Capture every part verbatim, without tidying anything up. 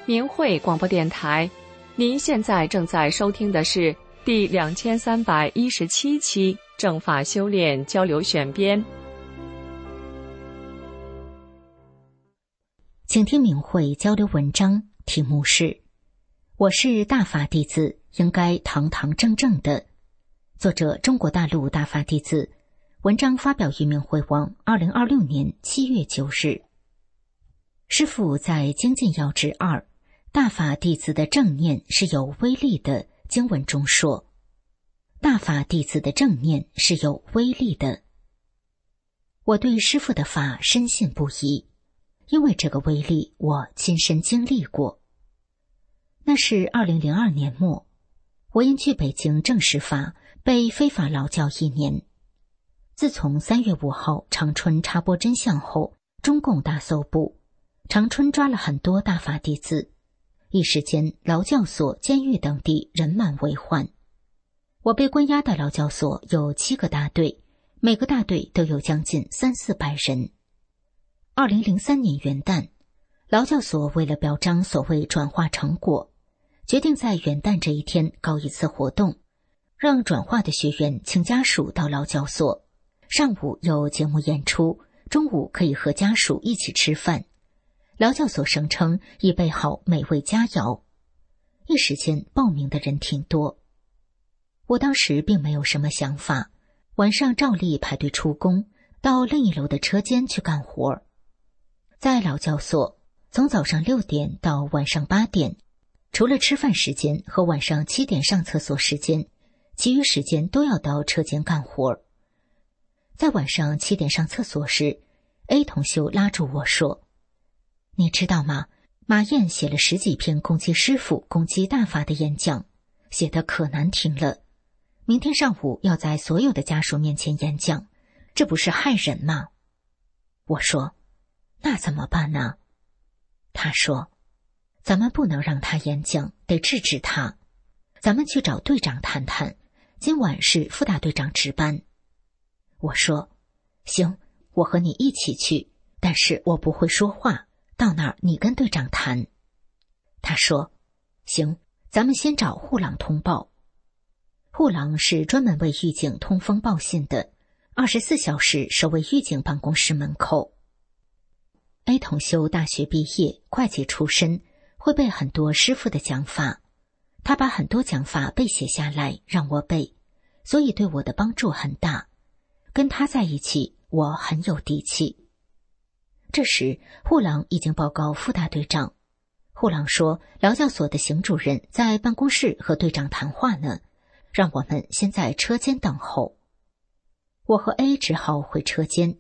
明慧广播电台，您现在正在收听的是第两千三百一十七期正法修炼交流选编。 请听明慧交流文章，题目是我是大法弟子，应该堂堂正正的。作者中国大陆大法弟子，文章发表于明慧网二零二六年七月九日。师父在精进要旨二大法弟子的正念是有威力的经文中说，大法弟子的正念是有威力的。我对师父的法深信不疑，因为这个威力我亲身经历过。那是二零零二年末，我因去北京正实法被非法劳教一年。自从三月五号长春插播真相后，中共大搜捕，长春抓了很多大法弟子，一时间劳教所、监狱等地人满为患。我被关押的劳教所有七个大队，每个大队都有将近三四百人。二零零三年元旦，劳教所为了表彰所谓转化成果，决定在元旦这一天搞一次活动，让转化的学员请家属到劳教所，上午有节目演出，中午可以和家属一起吃饭。劳教所声称已备好美味佳肴，一时间报名的人挺多。我当时并没有什么想法，晚上照例排队出工，到另一楼的车间去干活。在劳教所，从早上六点到晚上八点，除了吃饭时间和晚上七点上厕所时间，其余时间都要到车间干活。在晚上七点上厕所时， A 同修拉住我说，你知道吗？马燕写了十几篇攻击师父、攻击大法的演讲，写得可难听了。明天上午要在所有的家属面前演讲，这不是害人吗？我说，那怎么办呢？他说，咱们不能让他演讲，得制止他。咱们去找队长谈谈，今晚是副大队长值班。我说，行，我和你一起去，但是我不会说话，到那儿你跟队长谈。他说，行，咱们先找护廊通报。护廊是专门为狱警通风报信的，二十四小时守卫狱警办公室门口。A 同修大学毕业，会计出身，会背很多师父的讲法，他把很多讲法背写下来让我背，所以对我的帮助很大。跟他在一起，我很有底气。这时护廊已经报告副大队长，护廊说劳教所的邢主任在办公室和队长谈话呢，让我们先在车间等候。我和 A 只好回车间。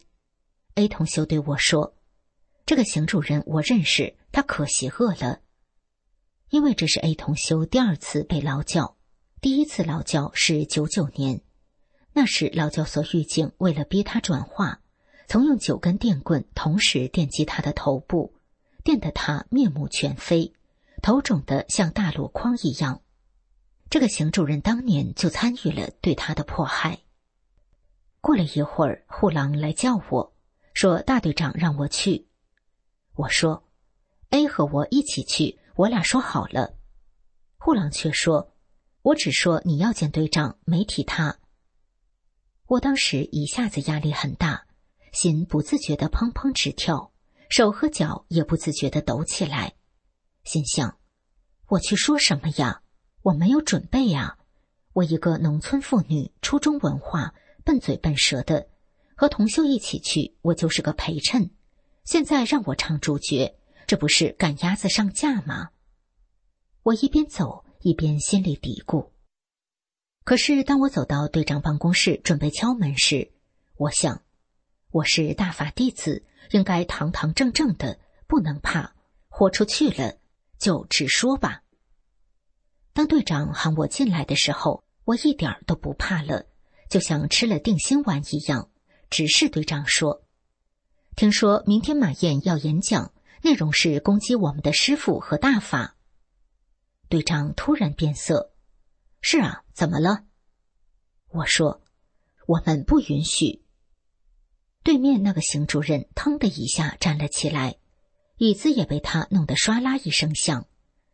A 同修对我说，这个邢主任我认识，他可邪恶了。因为这是 A 同修第二次被劳教，第一次劳教是九九年，那时劳教所狱警为了逼他转化，曾用九根电棍同时电击他的头部，电得他面目全非，头肿得像大箩筐一样。这个邢主任当年就参与了对他的迫害。过了一会儿，护廊来叫我，说大队长让我去。我说 A 和我一起去，我俩说好了。护廊却说，我只说你要见队长，没提他。我当时一下子压力很大，心不自觉地砰砰直跳，手和脚也不自觉地抖起来。心想，我去说什么呀？我没有准备呀。我一个农村妇女，初中文化，笨嘴笨舌的，和同修一起去，我就是个陪衬。现在让我唱主角，这不是赶鸭子上架吗？我一边走一边心里嘀咕。可是当我走到队长办公室准备敲门时，我想，我是大法弟子，应该堂堂正正的，不能怕，豁出去了就直说吧。当队长喊我进来的时候，我一点都不怕了，就像吃了定心丸一样，直视队长说，听说明天马燕要演讲，内容是攻击我们的师父和大法。队长突然变色，是啊，怎么了？我说，我们不允许。对面那个邢主任腾的一下站了起来，椅子也被他弄得唰啦一声响，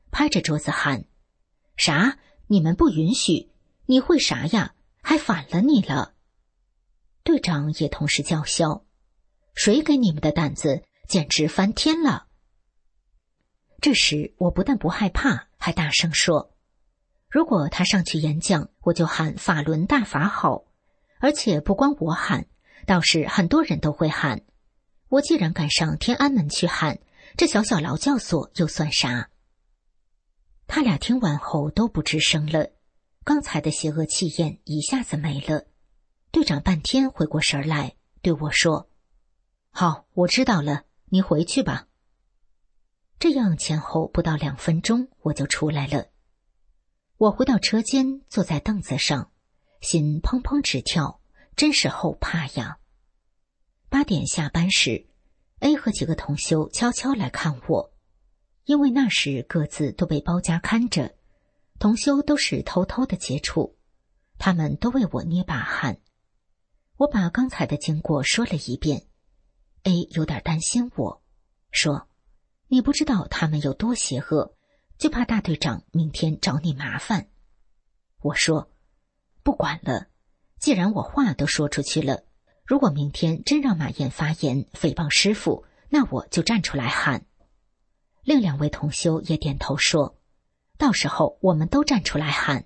拍着桌子喊：啥？你们不允许！你会啥呀？还反了你了！队长也同时叫嚣：谁给你们的胆子？简直翻天了！这时我不但不害怕，还大声说：如果他上去演讲，我就喊法轮大法好。而且不光我喊，倒是很多人都会喊。我既然敢上天安门去喊，这小小劳教所又算啥？他俩听完后都不吱声了，刚才的邪恶气焰一下子没了。队长半天回过神来，对我说：好，我知道了，你回去吧。这样前后不到两分钟，我就出来了。我回到车间，坐在凳子上，心砰砰直跳，真是后怕呀。八点下班时 ，A 和几个同修悄悄来看我，因为那时各自都被包夹看着，同修都是偷偷的接触，他们都为我捏把汗。我把刚才的经过说了一遍 ，A 有点担心我，说：你不知道他们有多邪恶，就怕大队长明天找你麻烦。我说：不管了，既然我话都说出去了，如果明天真让马燕发言诽谤师父，那我就站出来喊。另两位同修也点头说：到时候我们都站出来喊。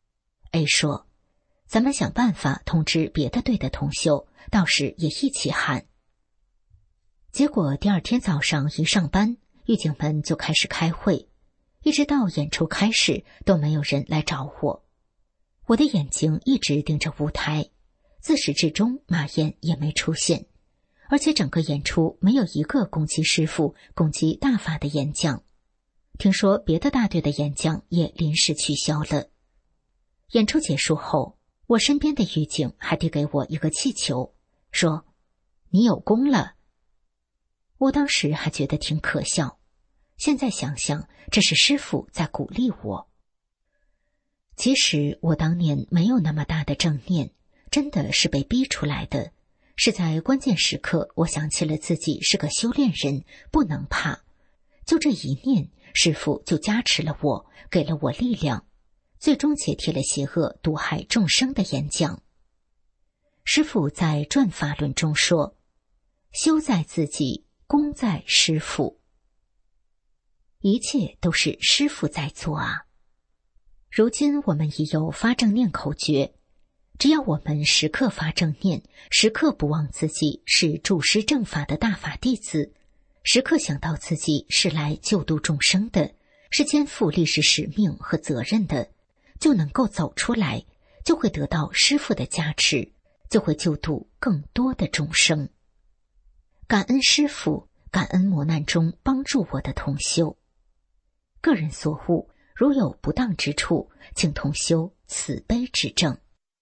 A 说：咱们想办法通知别的队的同修，到时也一起喊。结果第二天早上一上班，狱警们就开始开会，一直到演出开始都没有人来找我。我的眼睛一直盯着舞台，自始至终马燕也没出现，而且整个演出没有一个攻击师父、攻击大法的演讲。听说别的大队的演讲也临时取消了。演出结束后，我身边的狱警还递给我一个气球，说：你有功了。我当时还觉得挺可笑，现在想想，这是师父在鼓励我。其实我当年没有那么大的正念，真的是被逼出来的，是在关键时刻我想起了自己是个修炼人，不能怕。就这一念，师父就加持了我，给了我力量，最终解替了邪恶毒害众生的演讲。师父在转法论中说：修在自己，功在师父。一切都是师父在做啊。如今我们已有发正念口诀，只要我们时刻发正念，时刻不忘自己是主师正法的大法弟子，时刻想到自己是来救度众生的，是肩负历史使命和责任的，就能够走出来，就会得到师父的加持，就会救度更多的众生。感恩师父，感恩磨难中帮助我的同修。个人所悟，如有不当之处，请同修慈悲指正。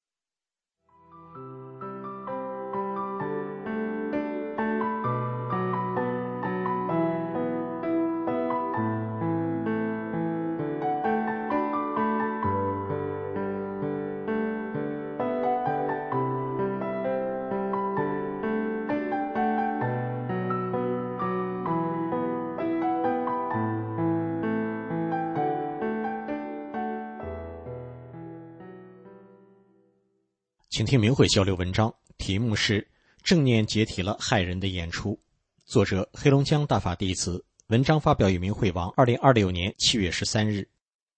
请听明慧交流文章，题目是正念解体了害人的演出，作者黑龙江大法弟子，文章发表于明慧网二零二六年七月十三日。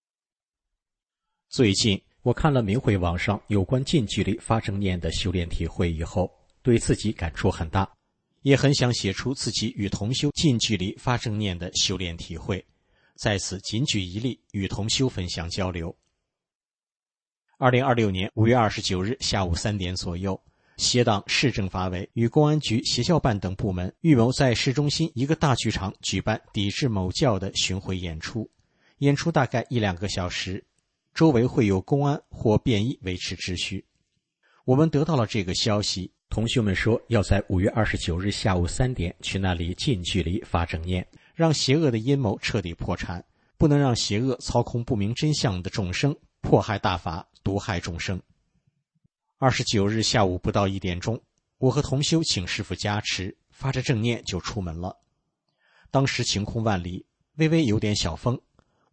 最近我看了明慧网上有关近距离发正念的修炼体会以后，对自己感触很大，也很想写出自己与同修近距离发正念的修炼体会，在此仅举一例与同修分享交流。二零二六年五月二十九日下午三点左右，协党市政法委与公安局邪教办等部门预谋在市中心一个大剧场举办抵制某教的巡回演出，演出大概一两个小时，周围会有公安或便衣维持秩序。我们得到了这个消息，同学们说要在五月二十九日下午三点去那里近距离发正念，让邪恶的阴谋彻底破产，不能让邪恶操控不明真相的众生，迫害大法，毒害众生。二十九日下午不到一点钟，我和同修请师父加持，发着正念就出门了。当时晴空万里，微微有点小风，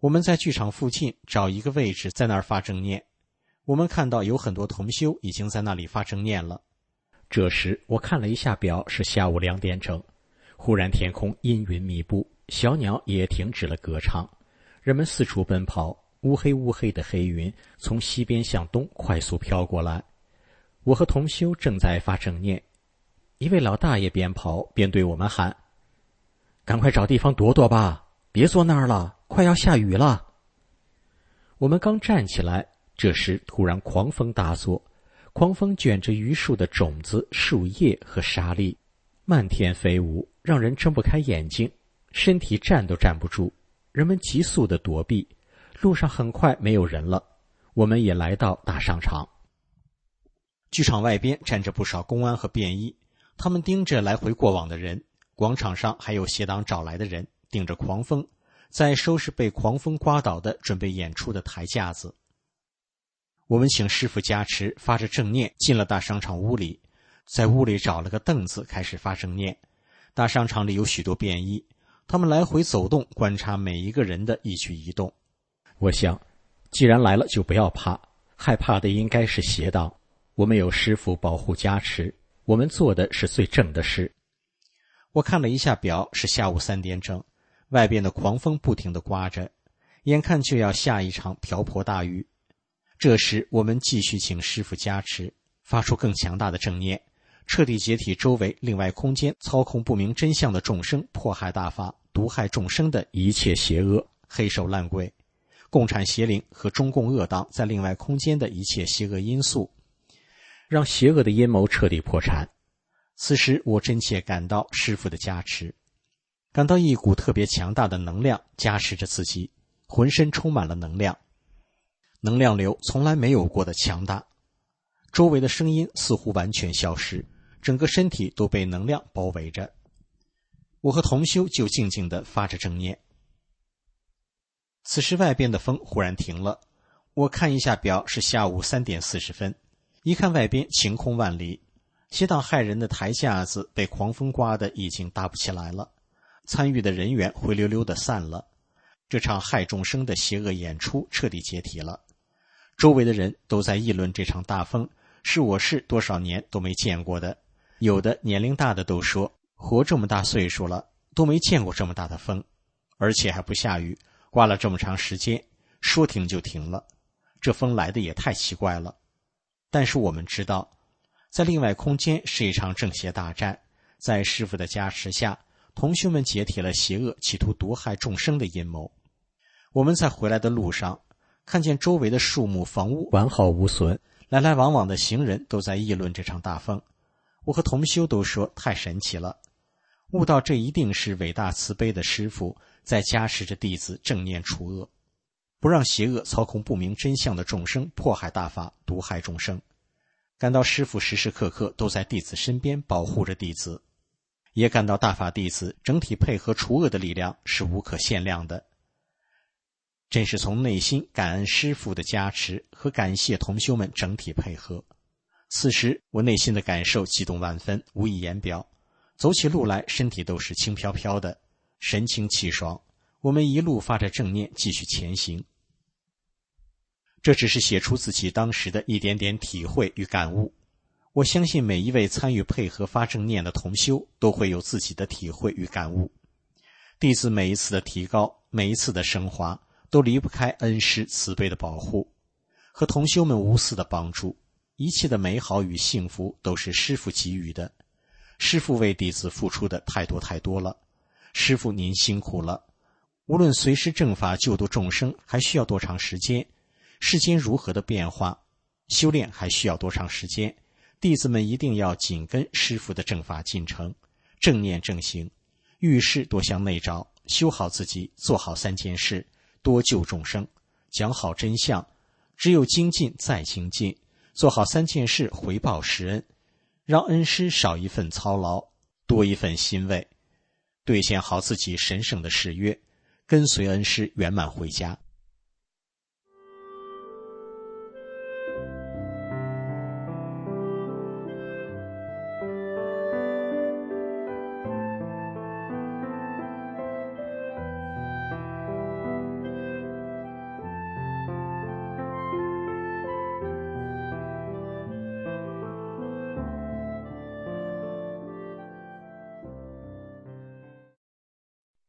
我们在剧场附近找一个位置，在那儿发正念。我们看到有很多同修已经在那里发正念了。这时我看了一下表，是下午两点整。忽然天空阴云密布，小鸟也停止了歌唱，人们四处奔跑，乌黑乌黑的黑云从西边向东快速飘过来。我和同修正在发正念，一位老大爷边跑边对我们喊：赶快找地方躲躲吧，别坐那儿了，快要下雨了。我们刚站起来，这时突然狂风大作，狂风卷着榆树的种子、树叶和沙粒，漫天飞舞，让人睁不开眼睛，身体站都站不住。人们急速地躲避，路上很快没有人了。我们也来到大商场。剧场外边站着不少公安和便衣，他们盯着来回过往的人。广场上还有协党找来的人，顶着狂风，在收拾被狂风刮倒的准备演出的台架子。我们请师父加持，发着正念进了大商场屋里，在屋里找了个凳子开始发正念。大商场里有许多便衣，他们来回走动，观察每一个人的一举一动。我想，既然来了就不要怕，害怕的应该是邪党。我们有师父保护加持，我们做的是最正的事。我看了一下表，是下午三点整，外边的狂风不停地刮着，眼看就要下一场瓢泼大雨。这时我们继续请师父加持，发出更强大的正念，彻底解体周围另外空间操控不明真相的众生，迫害大法、毒害众生的一切邪恶、黑手烂鬼、共产邪灵和中共恶党在另外空间的一切邪恶因素，让邪恶的阴谋彻底破产。此时我真切感到师父的加持，感到一股特别强大的能量加持着自己，浑身充满了能量，能量流从来没有过的强大。周围的声音似乎完全消失，整个身体都被能量包围着。我和同修就静静地发着正念。此时外边的风忽然停了，我看一下表，是下午三点四十分。一看外边晴空万里，邪党害人的台架子被狂风刮得已经搭不起来了，参与的人员灰溜溜地散了。这场害众生的邪恶演出彻底解体了。周围的人都在议论这场大风是我市多少年都没见过的，有的年龄大的都说，活这么大岁数了都没见过这么大的风，而且还不下雨，刮了这么长时间，说停就停了，这风来的也太奇怪了。但是我们知道，在另外空间是一场正邪大战，在师父的加持下，同学们解体了邪恶企图毒害众生的阴谋。我们在回来的路上，看见周围的树木房屋完好无损，来来往往的行人都在议论这场大风。我和同修都说太神奇了，悟到这一定是伟大慈悲的师父在加持着弟子正念除恶，不让邪恶操控不明真相的众生迫害大法，毒害众生。感到师父时时刻刻都在弟子身边保护着弟子，也感到大法弟子整体配合除恶的力量是无可限量的。真是从内心感恩师父的加持和感谢同修们整体配合。此时我内心的感受激动万分，无以言表，走起路来身体都是轻飘飘的，神清气爽。我们一路发着正念继续前行。这只是写出自己当时的一点点体会与感悟，我相信每一位参与配合发正念的同修都会有自己的体会与感悟。弟子每一次的提高，每一次的升华，都离不开恩师慈悲的保护和同修们无私的帮助。一切的美好与幸福都是师父给予的，师父为弟子付出的太多太多了，师父您辛苦了。无论随时正法救度众生还需要多长时间，世间如何的变化，修炼还需要多长时间，弟子们一定要紧跟师父的正法进程，正念正行，遇事多向内找，修好自己，做好三件事，多救众生，讲好真相，只有精进再精进，做好三件事回报师恩，让恩师少一份操劳，多一份欣慰，兑现好自己神圣的誓约，跟随恩师圆满回家。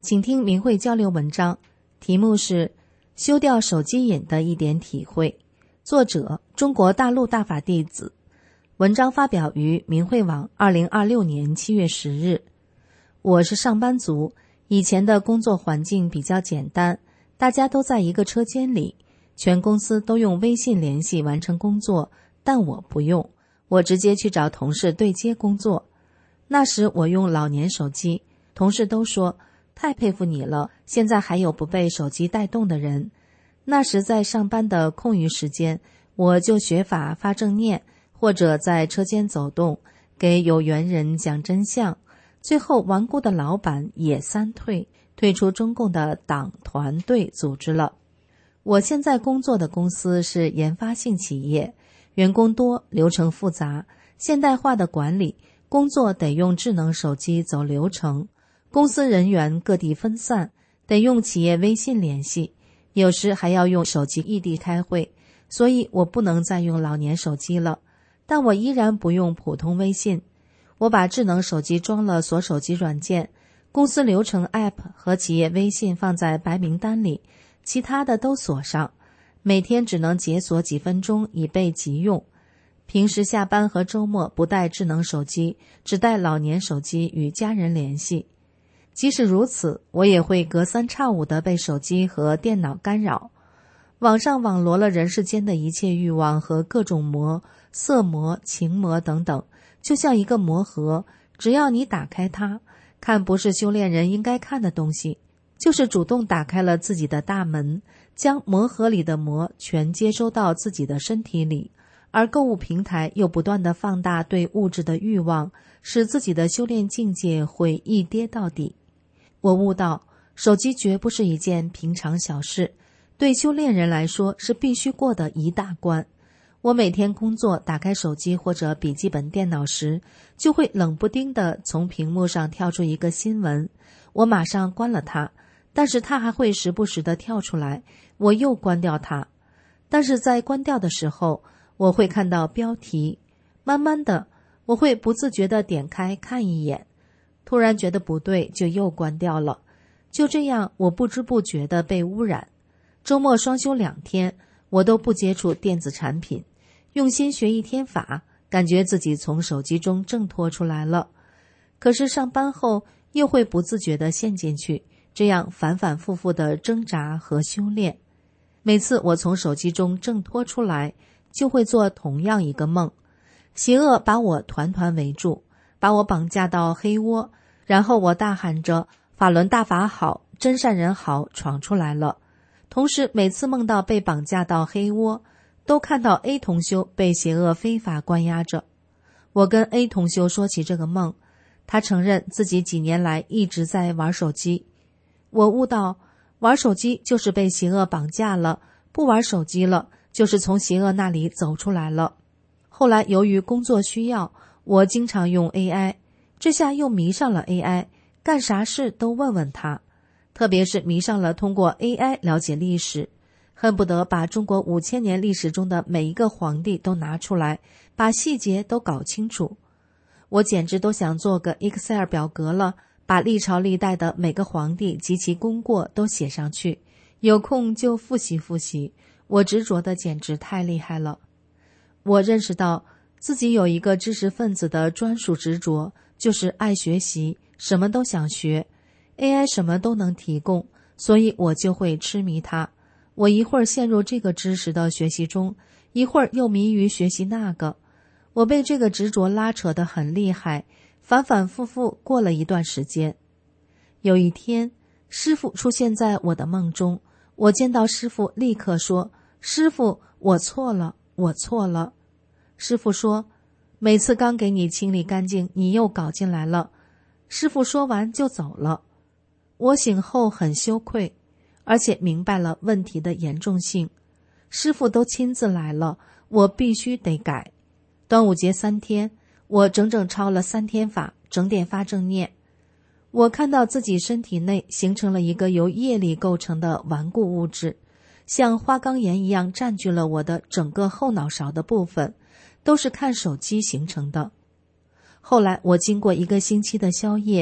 请听明慧交流文章，题目是休掉手机瘾的一点体会，作者中国大陆大法弟子。文章发表于明慧网二零二六年七月十日。我是上班族，以前的工作环境比较简单，大家都在一个车间里，全公司都用微信联系完成工作，但我不用，我直接去找同事对接工作。那时我用老年手机，同事都说太佩服你了，现在还有不被手机带动的人。那时在上班的空余时间，我就学法发正念，或者在车间走动，给有缘人讲真相。最后顽固的老板也三退，退出中共的党团队组织了。我现在工作的公司是研发性企业，员工多，流程复杂，现代化的管理，工作得用智能手机走流程，公司人员各地分散，得用企业微信联系，有时还要用手机异地开会，所以我不能再用老年手机了。但我依然不用普通微信，我把智能手机装了锁手机软件，公司流程 App 和企业微信放在白名单里，其他的都锁上，每天只能解锁几分钟以备急用。平时下班和周末不带智能手机，只带老年手机与家人联系。即使如此，我也会隔三差五地被手机和电脑干扰。网上网罗了人世间的一切欲望和各种魔，色魔、情魔等等，就像一个魔盒，只要你打开它，看不是修炼人应该看的东西，就是主动打开了自己的大门，将魔盒里的魔全接收到自己的身体里。而购物平台又不断地放大对物质的欲望，使自己的修炼境界会一跌到底。我悟到，手机绝不是一件平常小事，对修炼人来说是必须过的一大关。我每天工作打开手机或者笔记本电脑时，就会冷不丁地从屏幕上跳出一个新闻，我马上关了它，但是它还会时不时地跳出来，我又关掉它。但是在关掉的时候，我会看到标题，慢慢的我会不自觉地点开看一眼，突然觉得不对就又关掉了。就这样我不知不觉地被污染。周末双休两天，我都不接触电子产品，用心学一天法，感觉自己从手机中挣脱出来了。可是上班后又会不自觉地陷进去，这样反反复复的挣扎和修炼。每次我从手机中挣脱出来，就会做同样一个梦，邪恶把我团团围住，把我绑架到黑窝，然后我大喊着法轮大法好，真善人好，闯出来了。同时每次梦到被绑架到黑窝，都看到 A 同修被邪恶非法关押着。我跟 A 同修说起这个梦，他承认自己几年来一直在玩手机。我悟到，玩手机就是被邪恶绑架了，不玩手机了就是从邪恶那里走出来了。后来由于工作需要，我经常用 A I， 这下又迷上了 A I， 干啥事都问问他，特别是迷上了通过 A I 了解历史，恨不得把中国五千年历史中的每一个皇帝都拿出来，把细节都搞清楚。我简直都想做个 Excel 表格了，把历朝历代的每个皇帝及其功过都写上去，有空就复习复习。我执着的简直太厉害了。我认识到自己有一个知识分子的专属执着，就是爱学习，什么都想学。A I 什么都能提供，所以我就会痴迷它。我一会儿陷入这个知识的学习中，一会儿又迷于学习那个。我被这个执着拉扯得很厉害，反反复复过了一段时间。有一天，师父出现在我的梦中，我见到师父立刻说，师父，我错了，我错了。师父说，每次刚给你清理干净，你又搞进来了。师父说完就走了。我醒后很羞愧，而且明白了问题的严重性。师父都亲自来了，我必须得改。端午节三天，我整整抄了三天法，整点发正念。我看到自己身体内形成了一个由业力构成的顽固物质，像花岗岩一样占据了我的整个后脑勺的部分，都是看手机形成的。后来我经过一个星期的宵夜，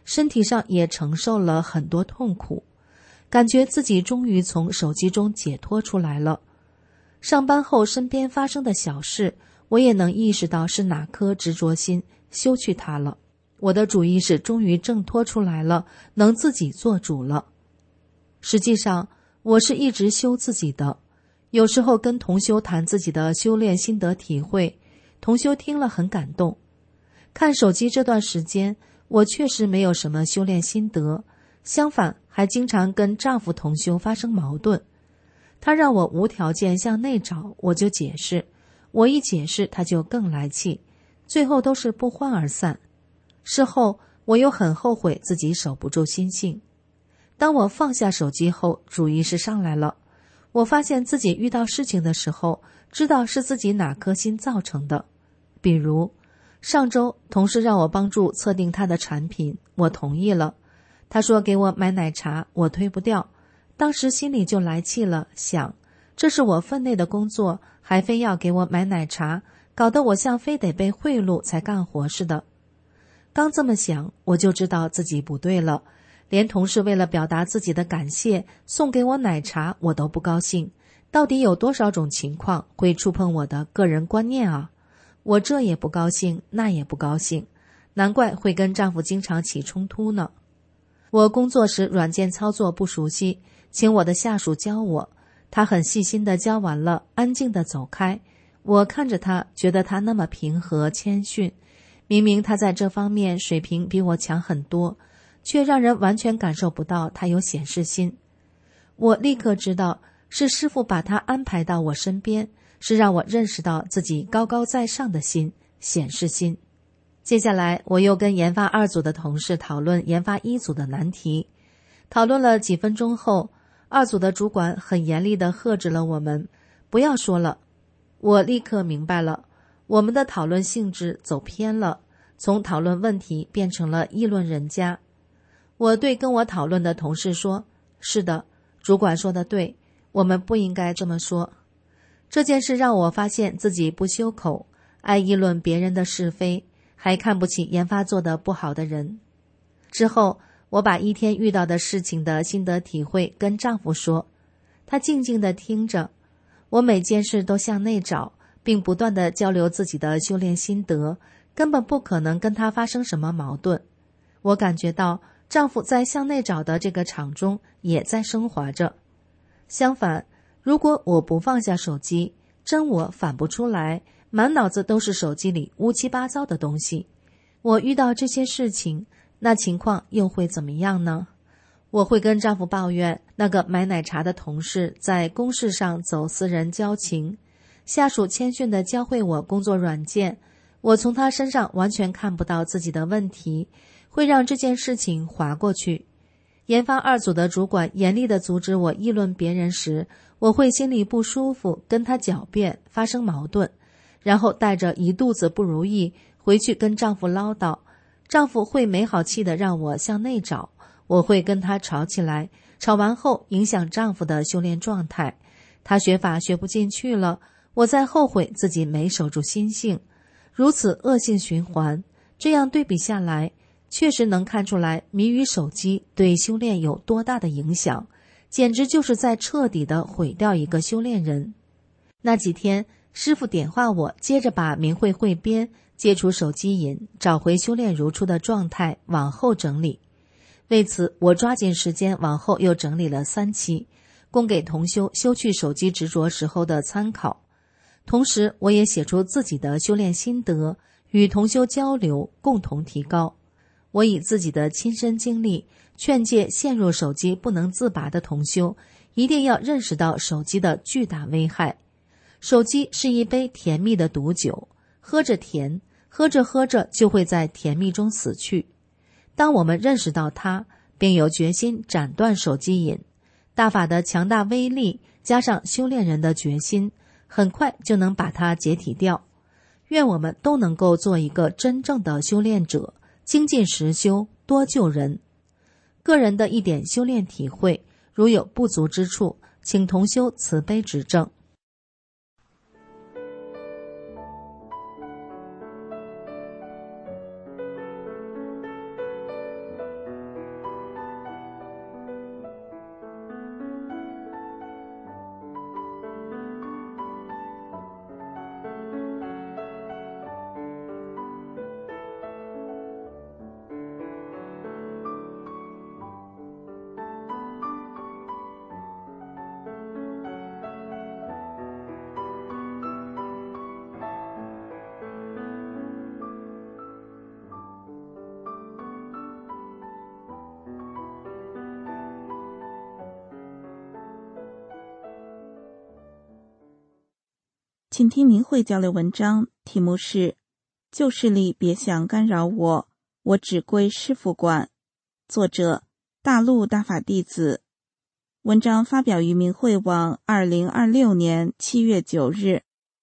身体上也承受了很多痛苦，感觉自己终于从手机中解脱出来了。上班后身边发生的小事，我也能意识到是哪颗执着心休去它了。我的主意识终于挣脱出来了，能自己做主了。实际上，我是一直修自己的。有时候跟同修谈自己的修炼心得体会，同修听了很感动。看手机这段时间，我确实没有什么修炼心得，相反还经常跟丈夫同修发生矛盾。他让我无条件向内找，我就解释，我一解释他就更来气，最后都是不欢而散。事后我又很后悔自己守不住心性。当我放下手机后，主意识上来了。我发现自己遇到事情的时候，知道是自己哪颗心造成的。比如上周同事让我帮助测定他的产品，我同意了。他说给我买奶茶，我推不掉，当时心里就来气了，想这是我分内的工作，还非要给我买奶茶，搞得我像非得被贿赂才干活似的。刚这么想，我就知道自己不对了。连同事为了表达自己的感谢送给我奶茶，我都不高兴。到底有多少种情况会触碰我的个人观念啊？我这也不高兴，那也不高兴，难怪会跟丈夫经常起冲突呢。我工作时软件操作不熟悉，请我的下属教我，他很细心地教完了，安静地走开。我看着他，觉得他那么平和谦逊，明明他在这方面水平比我强很多，却让人完全感受不到他有显示心。我立刻知道是师父把他安排到我身边，是让我认识到自己高高在上的心，显示心。接下来我又跟研发二组的同事讨论研发一组的难题，讨论了几分钟后，二组的主管很严厉地喝止了我们，不要说了。我立刻明白了，我们的讨论性质走偏了，从讨论问题变成了议论人家。我对跟我讨论的同事说，是的，主管说的对，我们不应该这么说。这件事让我发现自己不修口，爱议论别人的是非，还看不起研发做得不好的人。之后我把一天遇到的事情的心得体会跟丈夫说，他静静地听着。我每件事都向内找，并不断地交流自己的修炼心得，根本不可能跟他发生什么矛盾。我感觉到丈夫在向内找的这个场中也在升华着。相反，如果我不放下手机，真我反不出来，满脑子都是手机里乌七八糟的东西。我遇到这些事情，那情况又会怎么样呢？我会跟丈夫抱怨那个买奶茶的同事在公事上走私人交情，下属谦逊地教会我工作软件，我从他身上完全看不到自己的问题，会让这件事情划过去。研发二组的主管严厉地阻止我议论别人时，我会心里不舒服，跟他狡辩，发生矛盾，然后带着一肚子不如意回去跟丈夫唠叨。丈夫会没好气地让我向内找，我会跟他吵起来，吵完后影响丈夫的修炼状态，他学法学不进去了，我再后悔自己没守住心性，如此恶性循环。这样对比下来，确实能看出来迷于手机对修炼有多大的影响，简直就是在彻底的毁掉一个修炼人。那几天师父点化我，接着把明慧汇编，戒除手机瘾，找回修炼如初的状态，往后整理。为此我抓紧时间往后又整理了三期，供给同修修去手机执着时候的参考。同时我也写出自己的修炼心得，与同修交流，共同提高。我以自己的亲身经历劝诫陷入手机不能自拔的同修，一定要认识到手机的巨大危害。手机是一杯甜蜜的毒酒，喝着甜，喝着喝着就会在甜蜜中死去。当我们认识到它，并有决心斩断手机瘾，大法的强大威力加上修炼人的决心，很快就能把它解体掉。愿我们都能够做一个真正的修炼者，精进实修，多救人。个人的一点修炼体会，如有不足之处，请同修慈悲指正。 请听明慧交流文章，题目是旧势力别想干扰我，我只归师父管。作者大陆大法弟子。文章发表于明慧网二零二六年七月九日。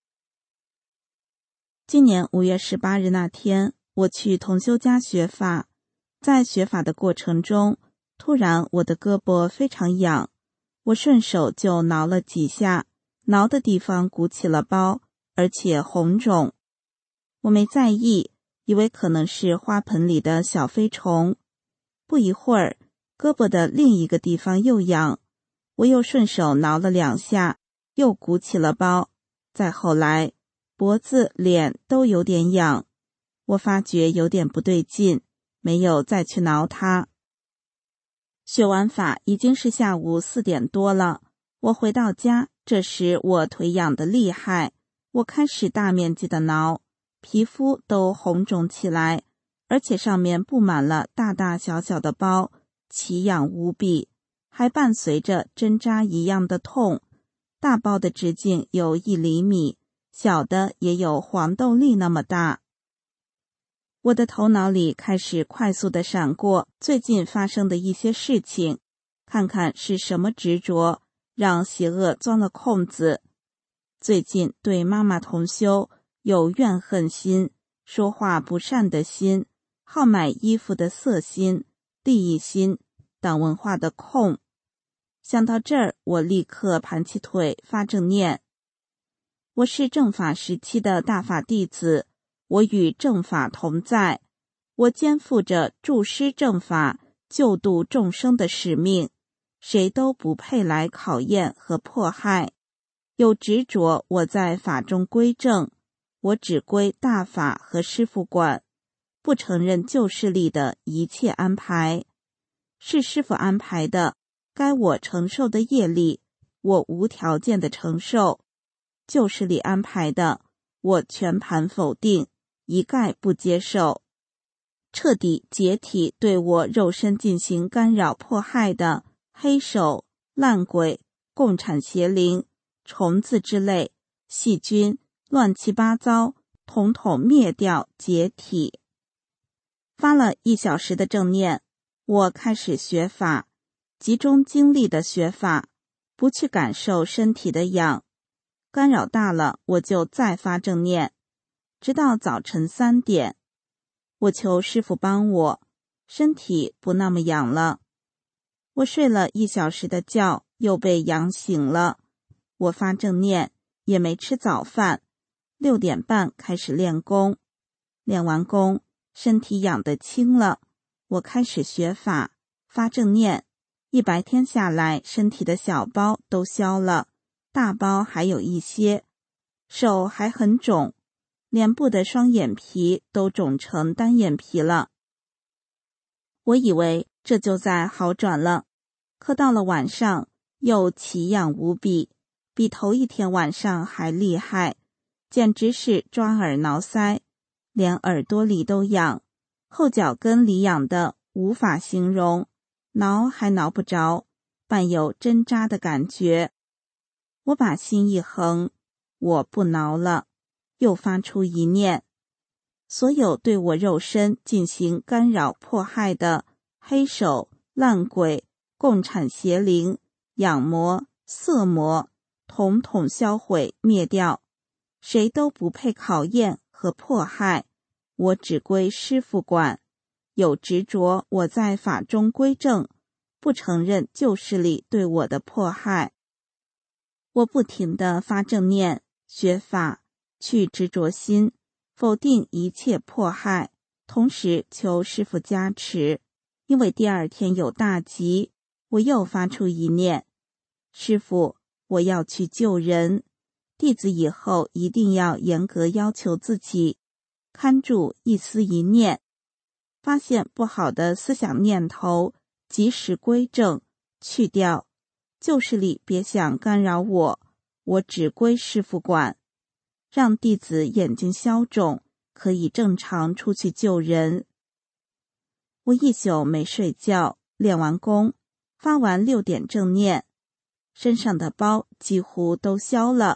今年五月十八日那天，我去同修家学法，在学法的过程中，突然我的胳膊非常痒，我顺手就挠了几下，挠的地方鼓起了包，而且红肿。我没在意，以为可能是花盆里的小飞虫。不一会儿，胳膊的另一个地方又痒，我又顺手挠了两下，又鼓起了包。再后来，脖子、脸都有点痒，我发觉有点不对劲，没有再去挠它。学完法已经是下午四点多了，我回到家，这时我腿痒得厉害，我开始大面积的挠，皮肤都红肿起来，而且上面布满了大大小小的包，奇痒无比，还伴随着针扎一样的痛。大包的直径有一厘米，小的也有黄豆粒那么大。我的头脑里开始快速地闪过最近发生的一些事情，看看是什么执着让邪恶钻了空子。最近对妈妈同修有怨恨心，说话不善的心，好买衣服的色心，利益心等文化的空。想到这儿，我立刻盘起腿发正念。我是正法时期的大法弟子，我与正法同在，我肩负着助施正法、救度众生的使命，谁都不配来考验和迫害。有执着，我在法中归正，我只归大法和师父管，不承认旧势力的一切安排。是师父安排的，该我承受的业力，我无条件的承受；旧势力安排的，我全盘否定，一概不接受。彻底解体对我肉身进行干扰迫害的黑手、烂鬼、共产邪灵、虫子之类、细菌、乱七八糟，统统灭掉解体。发了一小时的正念，我开始学法，集中精力的学法，不去感受身体的痒。干扰大了，我就再发正念，直到早晨三点。我求师父帮我，身体不那么痒了。我睡了一小时的觉，又被痒醒了。我发正念，也没吃早饭，六点半开始练功。练完功，身体痒得轻了，我开始学法，发正念。一白天下来，身体的小包都消了，大包还有一些，手还很肿，脸部的双眼皮都肿成单眼皮了。我以为这就在好转了，可到了晚上又奇痒无比，比头一天晚上还厉害，简直是抓耳挠腮，连耳朵里都痒，后脚跟里痒的无法形容，挠还挠不着，伴有针扎的感觉。我把心一横，我不挠了，又发出一念：所有对我肉身进行干扰迫害的黑手、烂鬼、共产邪灵、痒魔、色魔，统统销毁灭掉，谁都不配考验和迫害，我只归师父管。有执着，我在法中归正，不承认旧势力对我的迫害。我不停地发正念，学法，去执着心，否定一切迫害，同时求师父加持。因为第二天有大吉，我又发出一念：师父，我要去救人，弟子以后一定要严格要求自己，看住一思一念，发现不好的思想念头，及时归正，去掉。旧势力别想干扰我，我只归师父管，让弟子眼睛消肿，可以正常出去救人。我一宿没睡觉，练完功，发完六点正念，身上的包几乎都消了，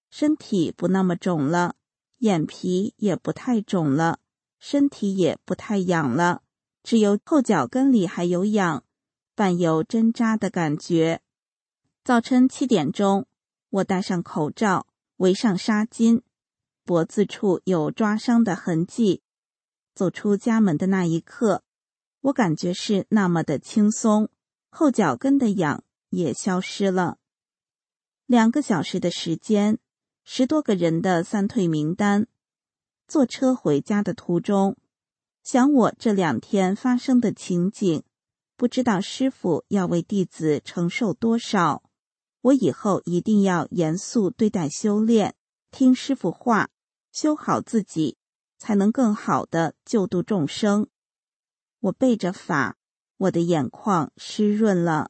身体不那么肿了，眼皮也不太肿了，身体也不太痒了，只有后脚跟里还有痒，伴有针扎的感觉。早晨七点钟，我戴上口罩，围上纱巾，脖子处有抓伤的痕迹。走出家门的那一刻，我感觉是那么的轻松，后脚跟的痒也消失了。两个小时的时间，十多个人的三退名单。坐车回家的途中，想我这两天发生的情景，不知道师父要为弟子承受多少。我以后一定要严肃对待修炼，听师父话，修好自己，才能更好地救度众生。我背着法，我的眼眶湿润了。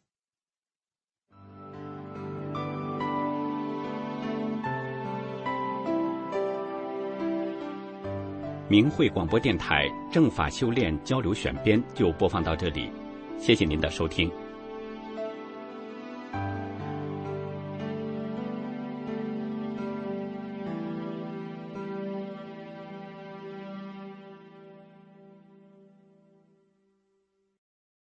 明慧广播电台正法修炼交流选编就播放到这里，谢谢您的收听。